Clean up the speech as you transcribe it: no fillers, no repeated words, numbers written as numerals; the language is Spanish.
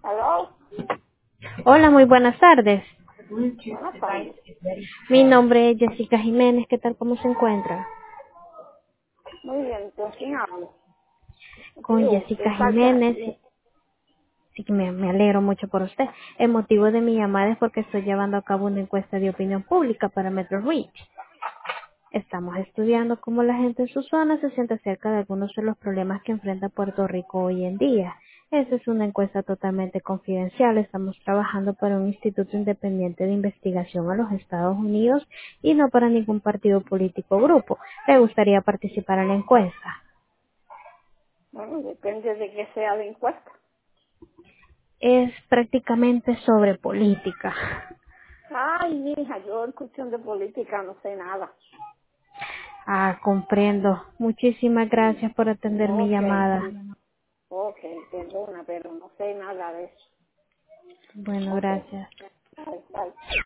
¿Aló? Hola, muy buenas tardes. Buenas tardes. Mi nombre es Jessica Jiménez. ¿Qué tal? ¿Cómo se encuentra? Muy bien, ¿con quién hablo? Con Digo, Jessica es Sasha. Jiménez. Sí, que me alegro mucho por usted. El motivo de mi llamada es porque estoy llevando a cabo una encuesta de opinión pública para Metro Reach. Estamos estudiando cómo la gente en su zona se siente acerca de algunos de los problemas que enfrenta Puerto Rico hoy en día. Esta es una encuesta totalmente confidencial. Estamos trabajando para un instituto independiente de investigación a los Estados Unidos y no para ningún partido político o grupo. ¿Le gustaría participar en la encuesta? Bueno, depende de que sea de encuesta. Es prácticamente sobre política. Ay, hija, yo en cuestión de política no sé nada. Ah, comprendo. Muchísimas gracias por atender mi Ok, llamada. ok, perdona, pero no sé nada de eso. Bueno, Ok, gracias. bye, bye.